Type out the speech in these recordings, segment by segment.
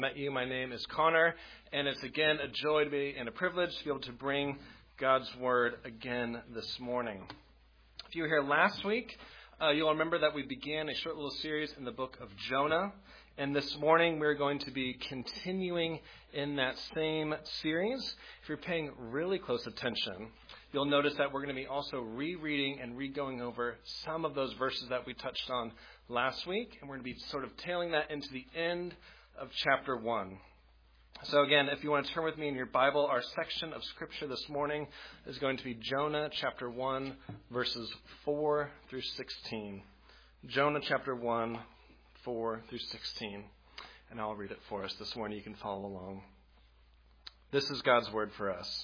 Met you. My name is Connor, and it's again a joy to be and a privilege to be able to bring God's Word again this morning. If you were here last week, you'll remember that we began a short little series in the book of Jonah, and this morning we're going to be continuing in that same series. If you're paying really close attention, you'll notice that we're going to be also rereading and re-going over some of those verses that we touched on last week, and we're going to be sort of tailing that into the end of chapter 1. So again, if you want to turn with me in your Bible, our section of Scripture this morning is going to be Jonah chapter 1, verses 4 through 16. Jonah chapter 1, 4 through 16. And I'll read it for us this morning. You can follow along. This is God's word for us.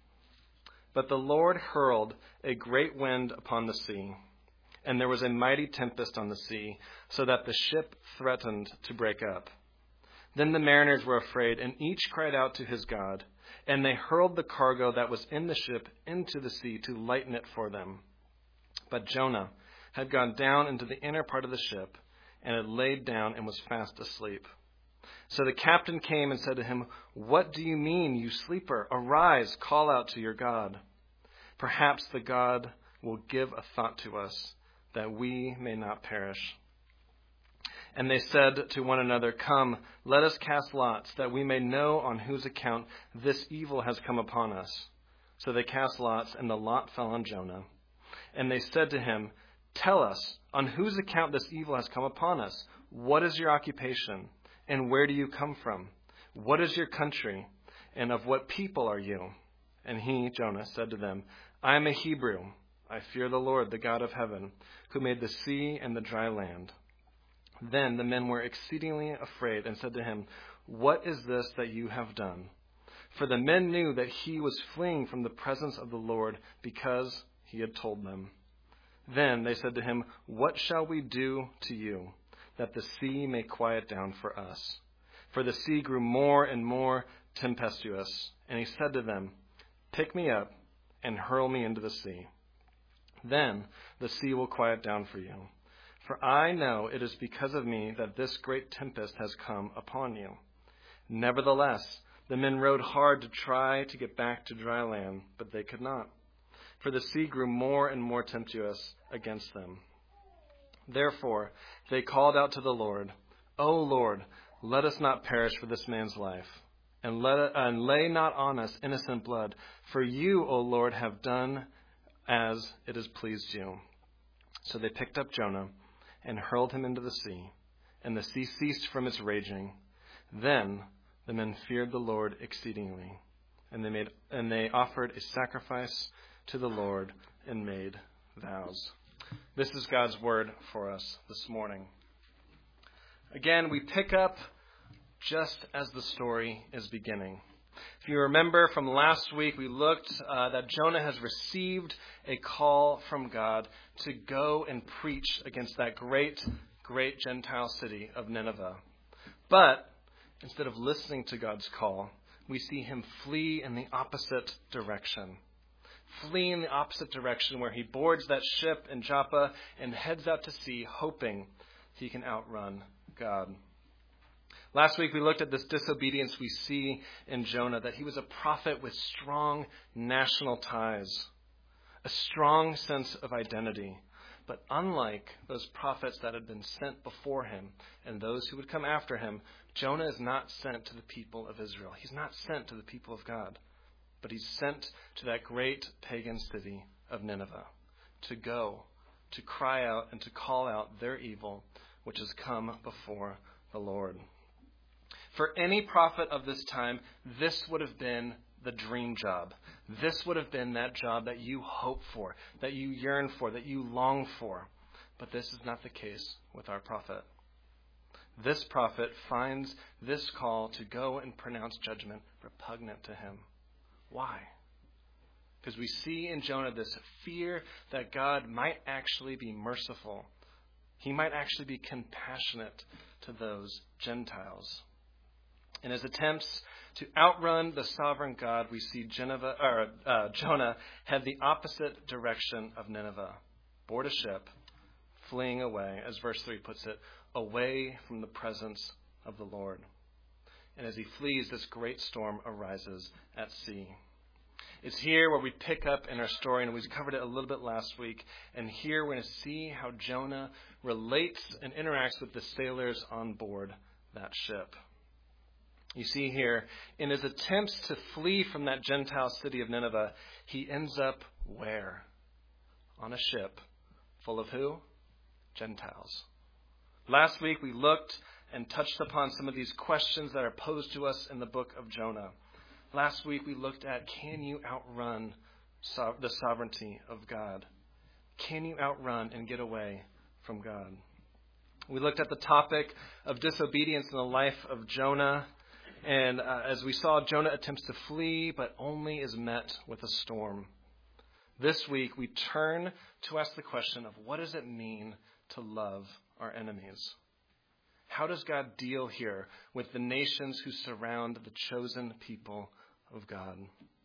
But the Lord hurled a great wind upon the sea, and there was a mighty tempest on the sea, so that the ship threatened to break up. Then the mariners were afraid, and each cried out to his God, and they hurled the cargo that was in the ship into the sea to lighten it for them. But Jonah had gone down into the inner part of the ship, and had laid down and was fast asleep. So the captain came and said to him, "What do you mean, you sleeper? Arise, call out to your God. Perhaps the God will give a thought to us, that we may not perish." And they said to one another, "Come, let us cast lots, that we may know on whose account this evil has come upon us." So they cast lots, and the lot fell on Jonah. And they said to him, "Tell us, on whose account this evil has come upon us? What is your occupation? And where do you come from? What is your country? And of what people are you?" And he, Jonah, said to them, "I am a Hebrew. I fear the Lord, the God of heaven, who made the sea and the dry land." Then the men were exceedingly afraid and said to him, "What is this that you have done?" For the men knew that he was fleeing from the presence of the Lord, because he had told them. Then they said to him, "What shall we do to you, that the sea may quiet down for us?" For the sea grew more and more tempestuous. And he said to them, "Pick me up and hurl me into the sea. Then the sea will quiet down for you. For I know it is because of me that this great tempest has come upon you." Nevertheless, the men rowed hard to try to get back to dry land, but they could not, for the sea grew more and more tempestuous against them. Therefore they called out to the Lord, "O Lord, let us not perish for this man's life, and lay not on us innocent blood, for you, O Lord, have done as it has pleased you." So they picked up Jonah and hurled him into the sea, and the sea ceased from its raging. Then the men feared the Lord exceedingly, and they offered a sacrifice to the Lord and made vows. This is God's word for us this morning. Again, we pick up just as the story is beginning. If you remember from last week, we looked that Jonah has received a call from God to go and preach against that great, great Gentile city of Nineveh. But instead of listening to God's call, we see him flee in the opposite direction. Flee in the opposite direction, where he boards that ship in Joppa and heads out to sea, hoping he can outrun God. Last week we looked at this disobedience we see in Jonah, that he was a prophet with strong national ties, a strong sense of identity. But unlike those prophets that had been sent before him and those who would come after him, Jonah is not sent to the people of Israel. He's not sent to the people of God, but he's sent to that great pagan city of Nineveh to go, to cry out and to call out their evil, which has come before the Lord. For any prophet of this time, this would have been the dream job. This would have been that job that you hope for, that you yearn for, that you long for. But this is not the case with our prophet. This prophet finds this call to go and pronounce judgment repugnant to him. Why? Because we see in Jonah this fear that God might actually be merciful. He might actually be compassionate to those Gentiles. In his attempts to outrun the sovereign God, we see Jonah head the opposite direction of Nineveh, board a ship, fleeing away, as verse 3 puts it, away from the presence of the Lord. And as he flees, this great storm arises at sea. It's here where we pick up in our story, and we covered it a little bit last week. And here we're going to see how Jonah relates and interacts with the sailors on board that ship. You see here, in his attempts to flee from that Gentile city of Nineveh, he ends up where? On a ship full of who? Gentiles. Last week we looked and touched upon some of these questions that are posed to us in the book of Jonah. Last week we looked at, can you outrun the sovereignty of God? Can you outrun and get away from God? We looked at the topic of disobedience in the life of Jonah. And as we saw, Jonah attempts to flee, but only is met with a storm. This week we turn to ask the question of, what does it mean to love our enemies? How does God deal here with the nations who surround the chosen people of God?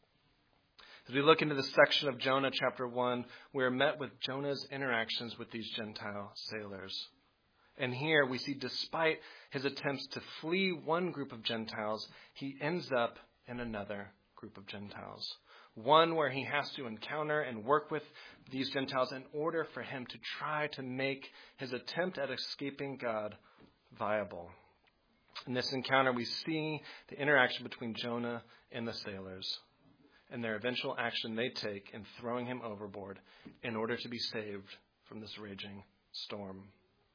As we look into the section of Jonah chapter 1, we are met with Jonah's interactions with these Gentile sailors. And here we see, despite his attempts to flee one group of Gentiles, he ends up in another group of Gentiles. One where he has to encounter and work with these Gentiles in order for him to try to make his attempt at escaping God viable. In this encounter, we see the interaction between Jonah and the sailors and their eventual action they take in throwing him overboard in order to be saved from this raging storm.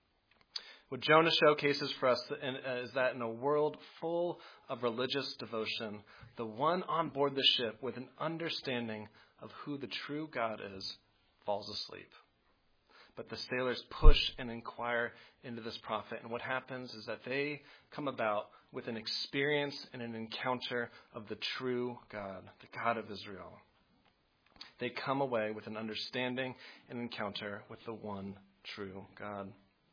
What Jonah showcases for us is that in a world full of religious devotion, the one on board the ship with an understanding of who the true God is falls asleep. But the sailors push and inquire into this prophet. And what happens is that they come about with an experience and an encounter of the true God, the God of Israel. They come away with an understanding and encounter with the one true God.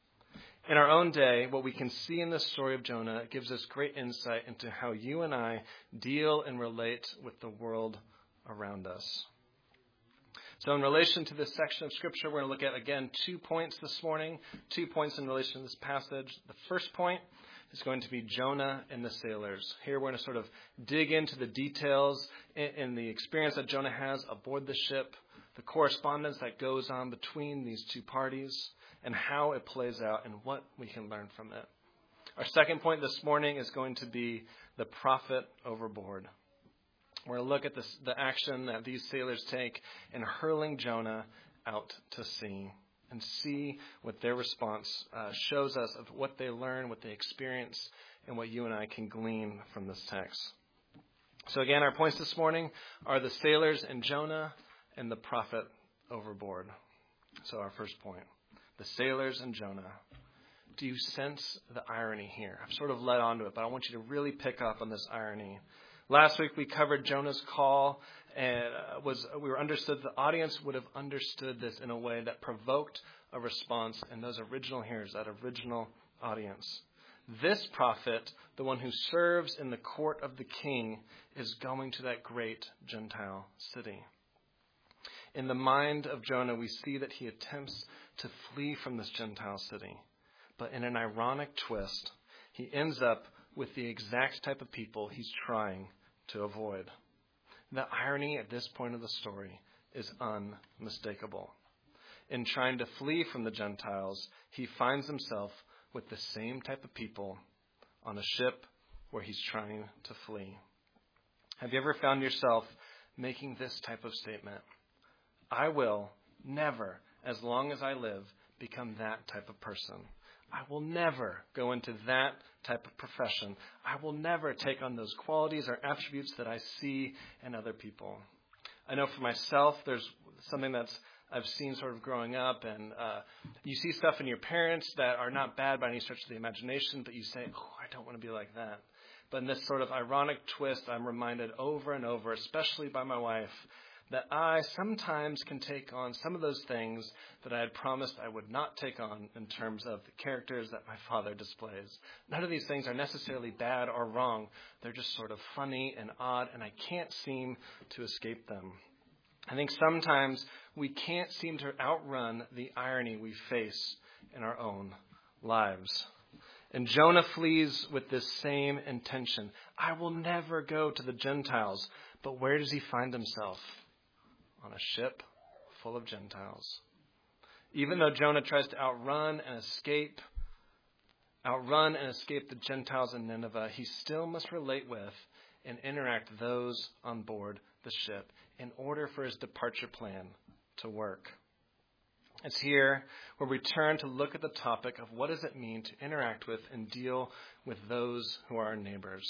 In our own day, what we can see in this story of Jonah gives us great insight into how you and I deal and relate with the world around us. So in relation to this section of Scripture, we're going to look at, again, 2 points this morning, 2 points in relation to this passage. The first point is going to be Jonah and the sailors. Here we're going to sort of dig into the details in the experience that Jonah has aboard the ship, the correspondence that goes on between these two parties, and how it plays out and what we can learn from it. Our second point this morning is going to be the prophet overboard. We're going to look at the action that these sailors take in hurling Jonah out to sea and see what their response shows us of what they learn, what they experience, and what you and I can glean from this text. So again, our points this morning are the sailors and Jonah and the prophet overboard. So our first point, the sailors and Jonah. Do you sense the irony here? I've sort of led on to it, but I want you to really pick up on this irony. Last week we covered Jonah's call, and we were understood the audience would have understood this in a way that provoked a response in those original hearers, that original audience. This prophet, the one who serves in the court of the king, is going to that great Gentile city. In the mind of Jonah, we see that he attempts to flee from this Gentile city. But in an ironic twist, he ends up with the exact type of people he's trying to avoid. The irony at this point of the story is unmistakable. In trying to flee from the Gentiles, he finds himself with the same type of people on a ship where he's trying to flee. Have you ever found yourself making this type of statement? I will never, as long as I live, become that type of person. I will never go into that type of profession. I will never take on those qualities or attributes that I see in other people. I know for myself, there's something that's I've seen sort of growing up, and you see stuff in your parents that are not bad by any stretch of the imagination, but you say, oh, I don't want to be like that. But in this sort of ironic twist, I'm reminded over and over, especially by my wife, that I sometimes can take on some of those things that I had promised I would not take on in terms of the characters that my father displays. None of these things are necessarily bad or wrong. They're just sort of funny and odd, and I can't seem to escape them. I think sometimes we can't seem to outrun the irony we face in our own lives. And Jonah flees with this same intention. I will never go to the Gentiles. But where does he find himself? On a ship full of Gentiles. Even though Jonah tries to outrun and escape the Gentiles in Nineveh, he still must relate with and interact with those on board the ship in order for his departure plan to work. It's here where we turn to look at the topic of what does it mean to interact with and deal with those who are our neighbors.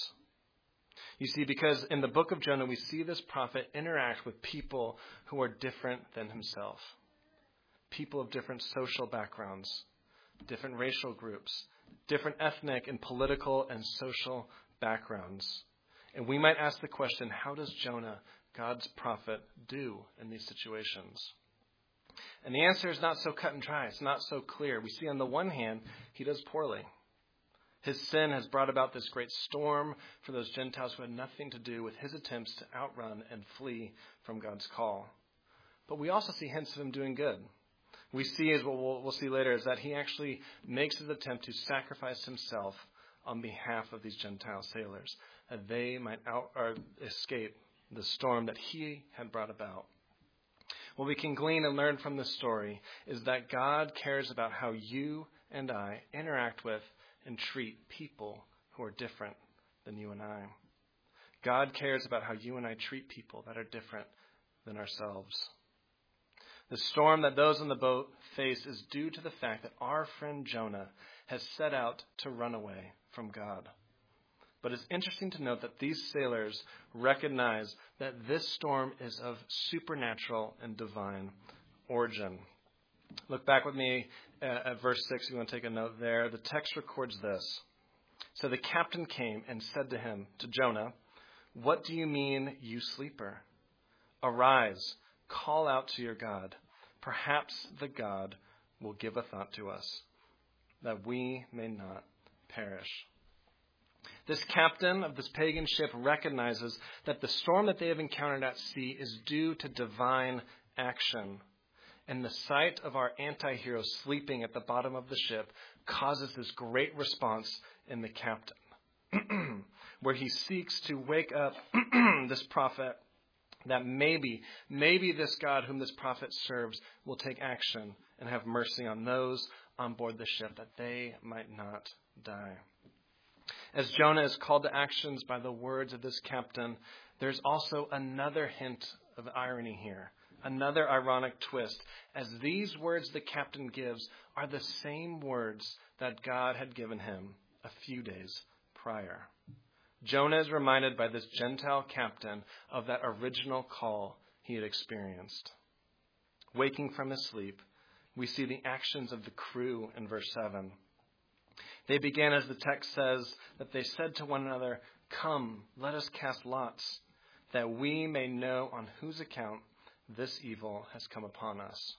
You see, because in the book of Jonah, we see this prophet interact with people who are different than himself. People of different social backgrounds, different racial groups, different ethnic and political and social backgrounds. And we might ask the question, how does Jonah, God's prophet, do in these situations? And the answer is not so cut and dry. It's not so clear. We see on the one hand, he does poorly. His sin has brought about this great storm for those Gentiles who had nothing to do with his attempts to outrun and flee from God's call. But we also see hints of him doing good. We see, as we'll see later, is that he actually makes his attempt to sacrifice himself on behalf of these Gentile sailors, that they might escape the storm that he had brought about. What we can glean and learn from this story is that God cares about how you and I interact with and treat people who are different than you and I. God cares about how you and I treat people that are different than ourselves. The storm that those on the boat face is due to the fact that our friend Jonah has set out to run away from God. But it's interesting to note that these sailors recognize that this storm is of supernatural and divine origin. Look back with me at verse 6. You want to take a note there. The text records this. So the captain came and said to him, to Jonah, "What do you mean, you sleeper? Arise, call out to your God. Perhaps the God will give a thought to us, that we may not perish." This captain of this pagan ship recognizes that the storm that they have encountered at sea is due to divine action. And the sight of our anti-hero sleeping at the bottom of the ship causes this great response in the captain, where he seeks to wake up this prophet, that maybe this God whom this prophet serves will take action and have mercy on those on board the ship, that they might not die. As Jonah is called to actions by the words of this captain, there's also another hint of irony here, another ironic twist, as these words the captain gives are the same words that God had given him a few days prior. Jonah is reminded by this Gentile captain of that original call he had experienced. Waking from his sleep, we see the actions of the crew in verse 7. They began, as the text says, that they said to one another, "Come, let us cast lots, that we may know on whose account this evil has come upon us."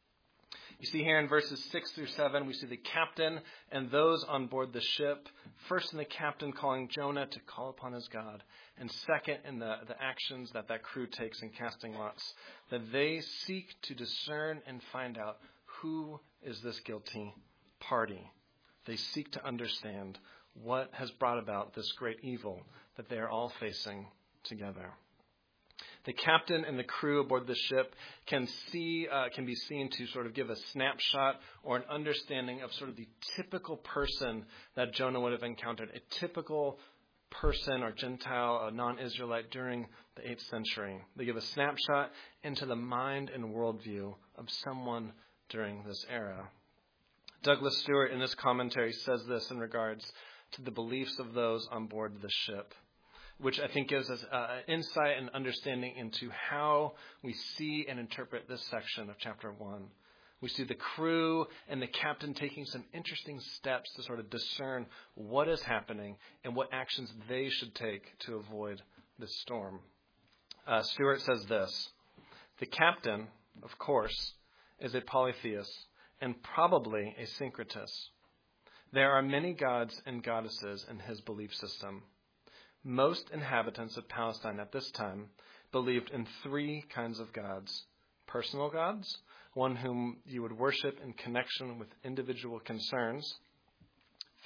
You see here in verses 6 through 7, we see the captain and those on board the ship. First, in the captain calling Jonah to call upon his God. And second, in the actions that crew takes in casting lots, that they seek to discern and find out who is this guilty party. They seek to understand what has brought about this great evil that they are all facing together. The captain and the crew aboard the ship can be seen to sort of give a snapshot or an understanding of sort of the typical person that Jonah would have encountered, a typical person or Gentile, a non-Israelite during the 8th century. They give a snapshot into the mind and worldview of someone during this era. Douglas Stewart, in his commentary, says this in regards to the beliefs of those on board the ship, which I think gives us insight and understanding into how we see and interpret this section of chapter 1. We see the crew and the captain taking some interesting steps to sort of discern what is happening and what actions they should take to avoid this storm. Stewart says this: the captain, of course, is a polytheist and probably a syncretist. There are many gods and goddesses in his belief system. Most inhabitants of Palestine at this time believed in 3 kinds of gods: personal gods, one whom you would worship in connection with individual concerns;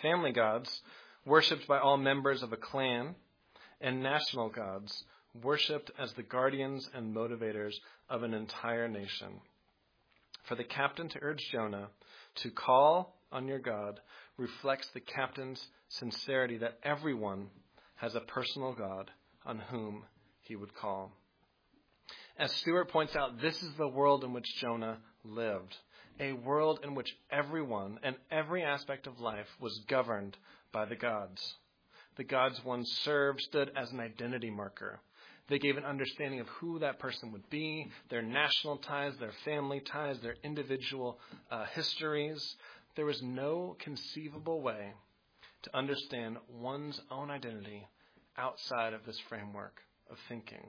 family gods, worshipped by all members of a clan, and national gods, worshipped as the guardians and motivators of an entire nation. For the captain to urge Jonah to call on your God reflects the captain's sincerity that everyone has a personal God on whom he would call. As Stewart points out, this is the world in which Jonah lived, a world in which everyone and every aspect of life was governed by the gods. The gods one served stood as an identity marker. They gave an understanding of who that person would be, their national ties, their family ties, their individual histories. There was no conceivable way to understand one's own identity outside of this framework of thinking.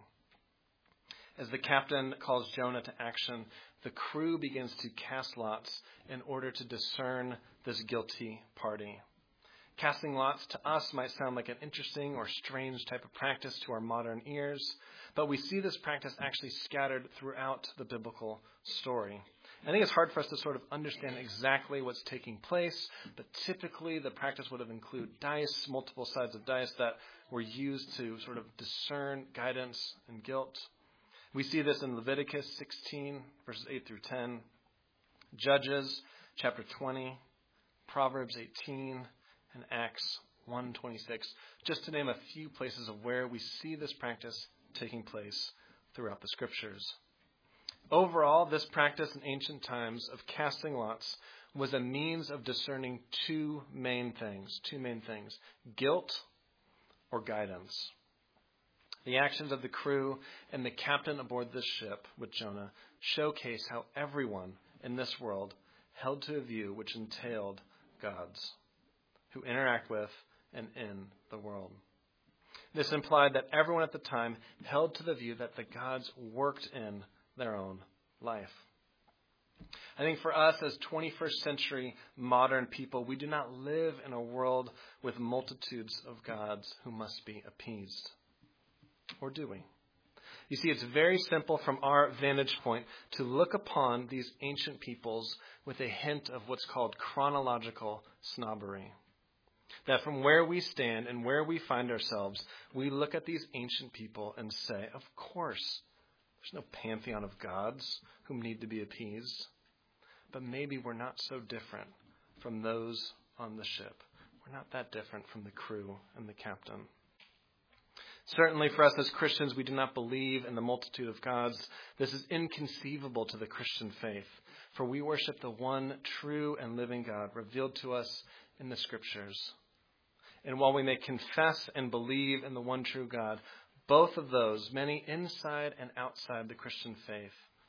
As the captain calls Jonah to action, the crew begins to cast lots in order to discern this guilty party. Casting lots to us might sound like an interesting or strange type of practice to our modern ears, but we see this practice actually scattered throughout the biblical story. I think it's hard for us to sort of understand exactly what's taking place, but typically the practice would have included dice, multiple sides of dice that were used to sort of discern guidance and guilt. We see this in Leviticus 16, verses 8 through 10, Judges chapter 20, Proverbs 18, and Acts 1:26, just to name a few places of where we see this practice taking place throughout the scriptures. Overall, this practice in ancient times of casting lots was a means of discerning two main things, guilt or guidance. The actions of the crew and the captain aboard this ship with Jonah showcase how everyone in this world held to a view which entailed gods who interact with and in the world. This implied that everyone at the time held to the view that the gods worked in their own life. I think for us as 21st century modern people, we do not live in a world with multitudes of gods who must be appeased. Or do we? You see, it's very simple from our vantage point to look upon these ancient peoples with a hint of what's called chronological snobbery. That from where we stand and where we find ourselves, we look at these ancient people and say, of course, there's no pantheon of gods whom need to be appeased. But maybe we're not so different from those on the ship. We're not that different from the crew and the captain. Certainly for us as Christians, we do not believe in the multitude of gods. This is inconceivable to the Christian faith, for we worship the one true and living God revealed to us in the scriptures. And while we may confess and believe in the one true God, both of those, many inside and outside the Christian faith,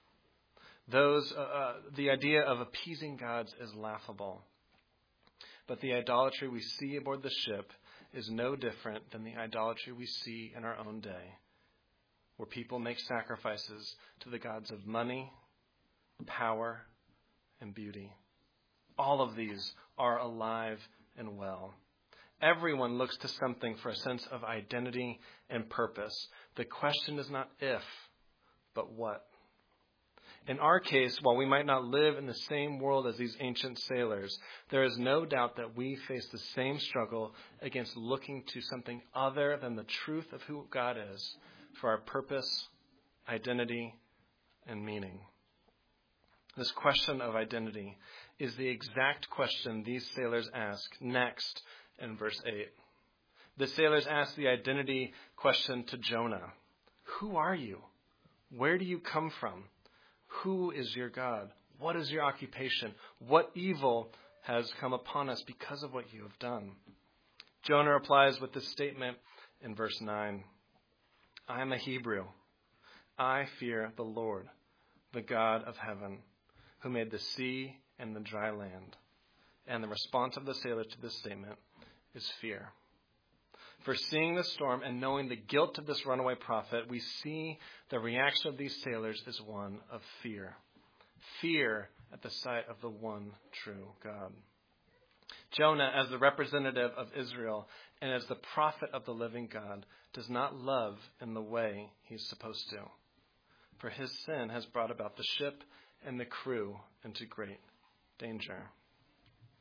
the idea of appeasing gods is laughable. But the idolatry we see aboard the ship is no different than the idolatry we see in our own day, where people make sacrifices to the gods of money, power, and beauty. All of these are alive and well. Everyone looks to something for a sense of identity and purpose. The question is not if, but what. In our case, while we might not live in the same world as these ancient sailors, there is no doubt that we face the same struggle against looking to something other than the truth of who God is for our purpose, identity, and meaning. This question of identity is the exact question these sailors ask next in verse 8. The sailors ask the identity question to Jonah. Who are you? Where do you come from? Who is your God? What is your occupation? What evil has come upon us because of what you have done? Jonah replies with this statement in verse 9. I am a Hebrew. I fear the Lord, the God of heaven, who made the sea and the dry land. And the response of the sailor to this statement is fear. For seeing the storm and knowing the guilt of this runaway prophet, we see the reaction of these sailors is one of fear. Fear at the sight of the one true God. Jonah, as the representative of Israel and as the prophet of the living God, does not love in the way he's supposed to. For his sin has brought about the ship and the crew into great danger.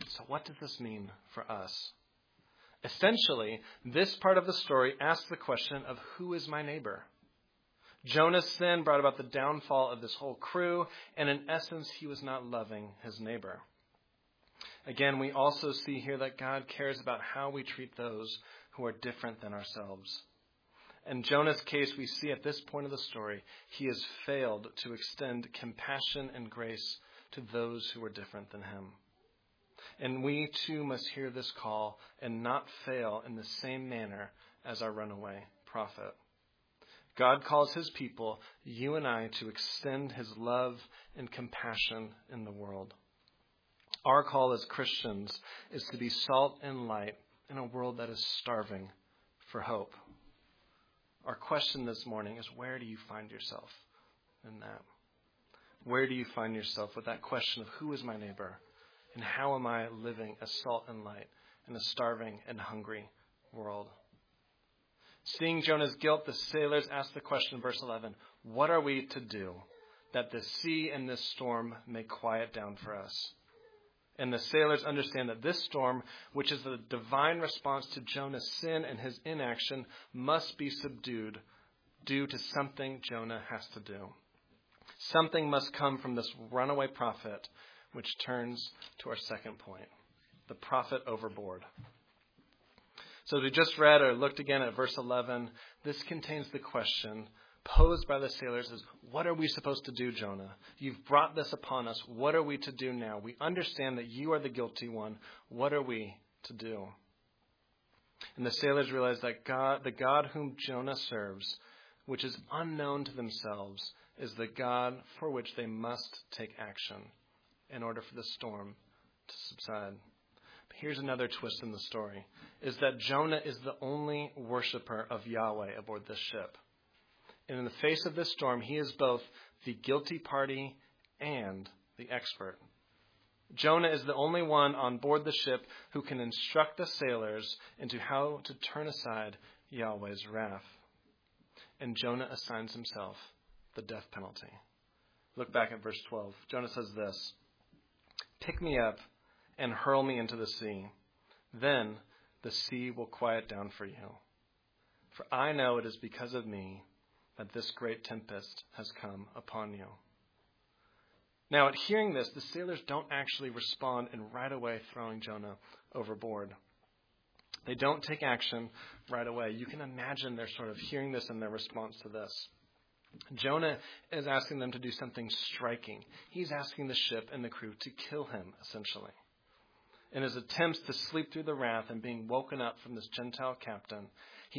So what does this mean for us? Essentially, this part of the story asks the question of who is my neighbor? Jonah's sin brought about the downfall of this whole crew, and in essence, he was not loving his neighbor. Again, we also see here that God cares about how we treat those who are different than ourselves. In Jonah's case, we see at this point of the story, he has failed to extend compassion and grace to those who are different than him. And we too must hear this call and not fail in the same manner as our runaway prophet. God calls his people, you and I, to extend his love and compassion in the world. Our call as Christians is to be salt and light in a world that is starving for hope. Our question this morning is, where do you find yourself in that? Where do you find yourself with that question of who is my neighbor? And how am I living as salt and light in a starving and hungry world? Seeing Jonah's guilt, the sailors ask the question in verse 11, what are we to do that the sea and this storm may quiet down for us? And the sailors understand that this storm, which is the divine response to Jonah's sin and his inaction, must be subdued due to something Jonah has to do. Something must come from this runaway prophet, which turns to our second point, the prophet overboard. So as we just read or looked again at verse 11, this contains the question posed by the sailors is, what are we supposed to do, Jonah? You've brought this upon us. What are we to do now? We understand that you are the guilty one. What are we to do? And the sailors realize that the God whom Jonah serves, which is unknown to themselves, is the God for which they must take action in order for the storm to subside. But here's another twist in the story, is that Jonah is the only worshiper of Yahweh aboard this ship. And in the face of this storm, he is both the guilty party and the expert. Jonah is the only one on board the ship who can instruct the sailors into how to turn aside Yahweh's wrath. And Jonah assigns himself the death penalty. Look back at verse 12. Jonah says this, pick me up and hurl me into the sea. Then the sea will quiet down for you. For I know it is because of me that this great tempest has come upon you. Now, at hearing this, the sailors don't actually respond in right away throwing Jonah overboard. They don't take action right away. You can imagine they're sort of hearing this and their response to this. Jonah is asking them to do something striking. He's asking the ship and the crew to kill him, essentially. In his attempts to sleep through the wrath and being woken up from this Gentile captain,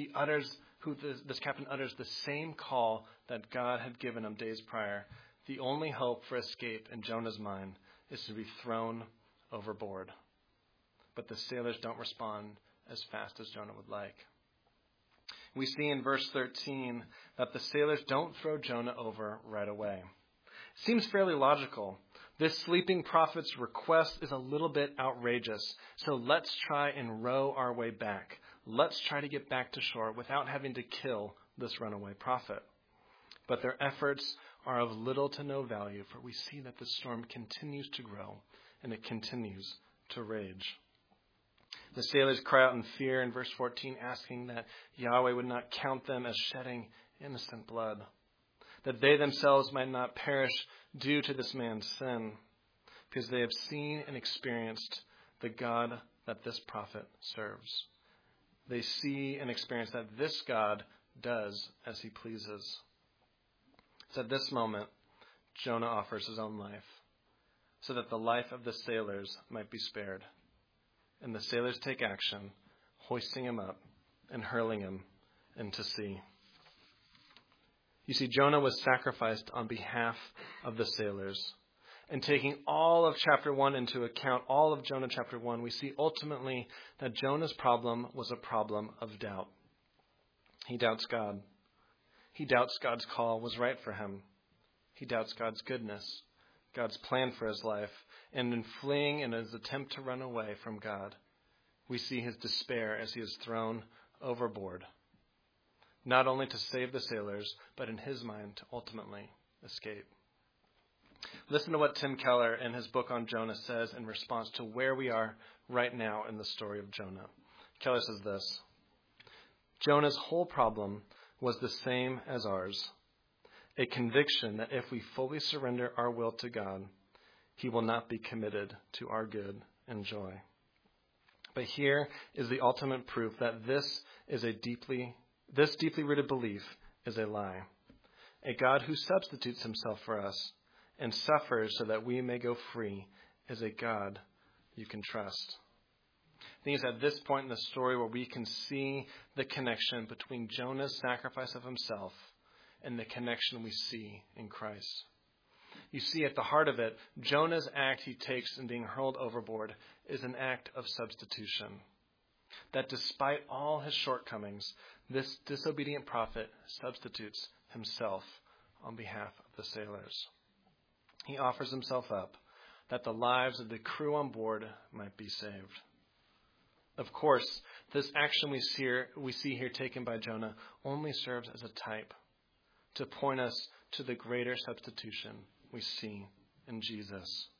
this captain utters the same call that God had given him days prior. The only hope for escape in Jonah's mind is to be thrown overboard. But the sailors don't respond as fast as Jonah would like. We see in verse 13 that the sailors don't throw Jonah over right away. It seems fairly logical. This sleeping prophet's request is a little bit outrageous, so let's try and row our way back. Let's try to get back to shore without having to kill this runaway prophet. But their efforts are of little to no value, for we see that the storm continues to grow and it continues to rage. The sailors cry out in fear in verse 14, asking that Yahweh would not count them as shedding innocent blood, that they themselves might not perish due to this man's sin, because they have seen and experienced the God that this prophet serves. They see and experience that this God does as he pleases. It's at this moment Jonah offers his own life, so that the life of the sailors might be spared. And the sailors take action, hoisting him up and hurling him into sea. You see, Jonah was sacrificed on behalf of the sailors. And taking all of chapter 1 into account, all of Jonah chapter 1, we see ultimately that Jonah's problem was a problem of doubt. He doubts God. He doubts God's call was right for him. He doubts God's goodness, God's plan for his life. And in fleeing in his attempt to run away from God, we see his despair as he is thrown overboard, not only to save the sailors, but in his mind to ultimately escape. Listen to what Tim Keller in his book on Jonah says in response to where we are right now in the story of Jonah. Keller says this: Jonah's whole problem was the same as ours, a conviction that if we fully surrender our will to God, he will not be committed to our good and joy. But here is the ultimate proof that this deeply rooted belief is a lie. A God who substitutes himself for us and suffers so that we may go free is a God you can trust. I think it's at this point in the story where we can see the connection between Jonah's sacrifice of himself and the connection we see in Christ. You see, at the heart of it, Jonah's act he takes in being hurled overboard is an act of substitution. That despite all his shortcomings, this disobedient prophet substitutes himself on behalf of the sailors. He offers himself up that the lives of the crew on board might be saved. Of course, this action we see here taken by Jonah only serves as a type to point us to the greater substitution we see in Jesus.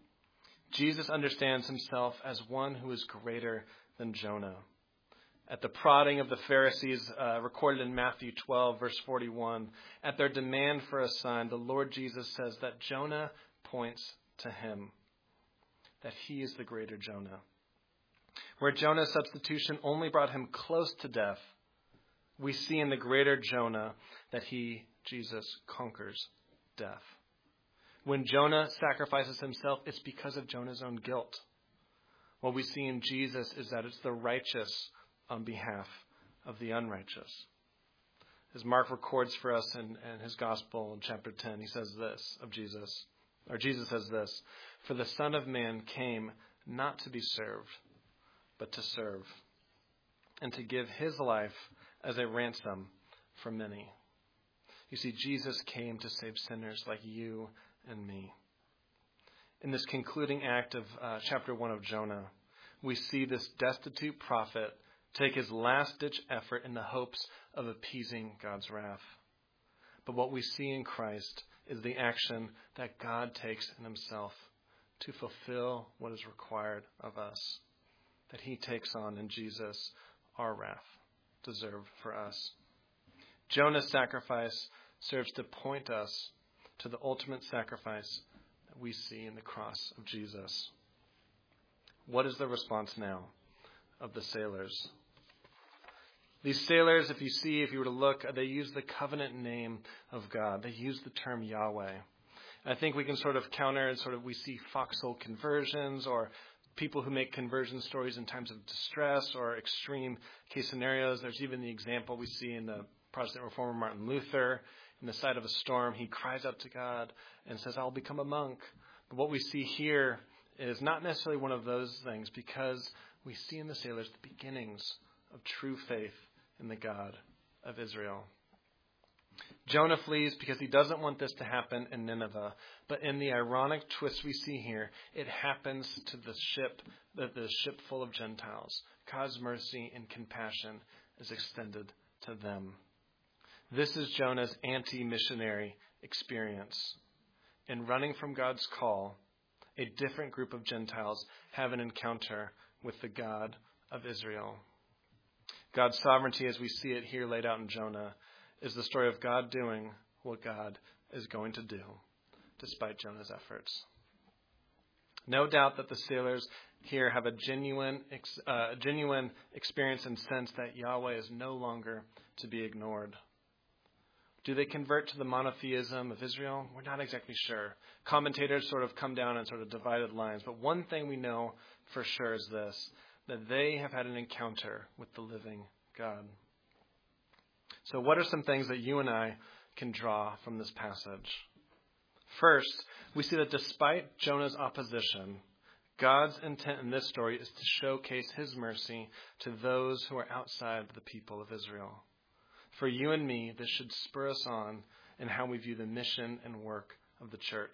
Jesus understands himself as one who is greater than Jonah. At the prodding of the Pharisees, recorded in Matthew 12, verse 41, at their demand for a sign, the Lord Jesus says that Jonah points to him, that he is the greater Jonah. Where Jonah's substitution only brought him close to death, we see in the greater Jonah that he, Jesus, conquers death. When Jonah sacrifices himself, it's because of Jonah's own guilt. What we see in Jesus is that it's the righteous on behalf of the unrighteous. As Mark records for us in his gospel in chapter 10, he says this of Jesus, or Jesus says this: "For the Son of Man came not to be served, but to serve, and to give his life as a ransom for many." You see, Jesus came to save sinners like you and me. In this concluding act of chapter 1 of Jonah, we see this destitute prophet take his last-ditch effort in the hopes of appeasing God's wrath. But what we see in Christ is the action that God takes in himself to fulfill what is required of us, that he takes on in Jesus our wrath deserved for us. Jonah's sacrifice serves to point us to the ultimate sacrifice that we see in the cross of Jesus. What is the response now of the sailors? These sailors, if you were to look, they use the covenant name of God. They use the term Yahweh. I think we can sort of counter and we see foxhole conversions or people who make conversion stories in times of distress or extreme case scenarios. There's even the example we see in the Protestant reformer Martin Luther. In the sight of a storm, he cries out to God and says, "I'll become a monk." But what we see here is not necessarily one of those things, because we see in the sailors the beginnings of true faith in the God of Israel. Jonah flees because he doesn't want this to happen in Nineveh. But in the ironic twist we see here, it happens to the ship full of Gentiles. God's mercy and compassion is extended to them. This is Jonah's anti-missionary experience. In running from God's call, a different group of Gentiles have an encounter with the God of Israel. God's sovereignty, as we see it here laid out in Jonah, is the story of God doing what God is going to do, despite Jonah's efforts. No doubt that the sailors here have a genuine experience and sense that Yahweh is no longer to be ignored. Do they convert to the monotheism of Israel? We're not exactly sure. Commentators sort of come down in sort of divided lines. But one thing we know for sure is this, that they have had an encounter with the living God. So what are some things that you and I can draw from this passage? First, we see that despite Jonah's opposition, God's intent in this story is to showcase his mercy to those who are outside the people of Israel. For you and me, this should spur us on in how we view the mission and work of the church.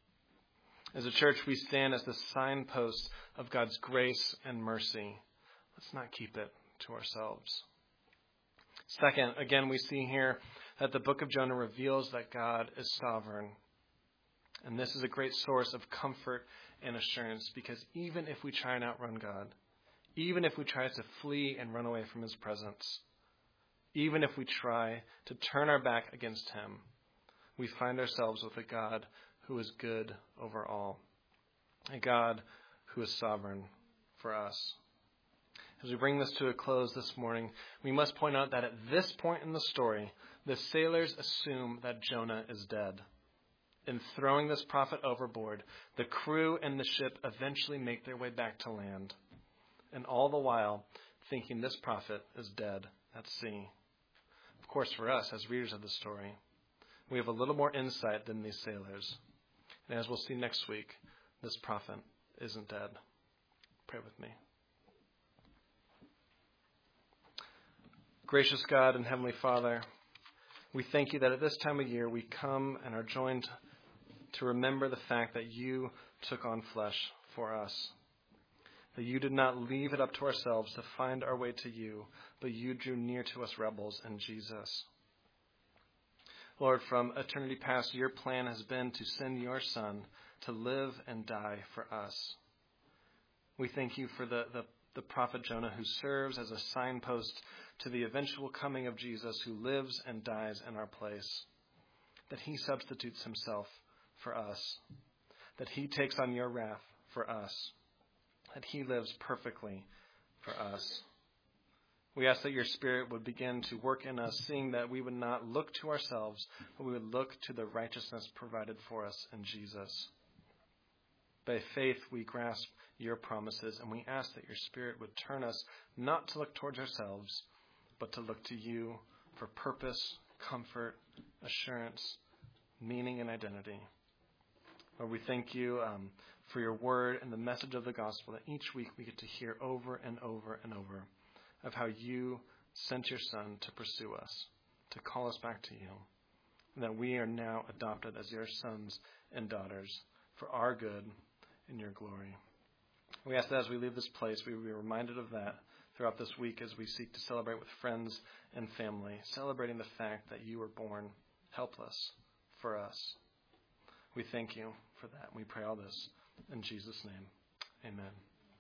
As a church, we stand as the signpost of God's grace and mercy. Let's not keep it to ourselves. Second, again, we see here that the book of Jonah reveals that God is sovereign. And this is a great source of comfort and assurance, because even if we try and outrun God, even if we try to flee and run away from his presence, even if we try to turn our back against him, we find ourselves with a God who is good over all, a God who is sovereign for us. As we bring this to a close this morning, we must point out that at this point in the story, the sailors assume that Jonah is dead. In throwing this prophet overboard, the crew and the ship eventually make their way back to land, and all the while thinking this prophet is dead at sea. Of course, for us, as readers of the story, we have a little more insight than these sailors. And as we'll see next week, this prophet isn't dead. Pray with me. Gracious God and Heavenly Father, we thank you that at this time of year we come and are joined to remember the fact that you took on flesh for us, that you did not leave it up to ourselves to find our way to you, but you drew near to us rebels in Jesus. Lord, from eternity past, your plan has been to send your Son to live and die for us. We thank you for the prophet Jonah, who serves as a signpost to the eventual coming of Jesus, who lives and dies in our place, that he substitutes himself for us, that he takes on your wrath for us, that he lives perfectly for us. We ask that your Spirit would begin to work in us, seeing that we would not look to ourselves, but we would look to the righteousness provided for us in Jesus. By faith, we grasp your promises, and we ask that your Spirit would turn us not to look towards ourselves, but to look to you for purpose, comfort, assurance, meaning, and identity. Lord, we thank you for your word and the message of the gospel that each week we get to hear over and over and over of how you sent your Son to pursue us, to call us back to you, and that we are now adopted as your sons and daughters for our good and your glory. We ask that as we leave this place, we will be reminded of that throughout this week as we seek to celebrate with friends and family, celebrating the fact that you were born helpless for us. We thank you for that. We pray all this in Jesus' name. Amen.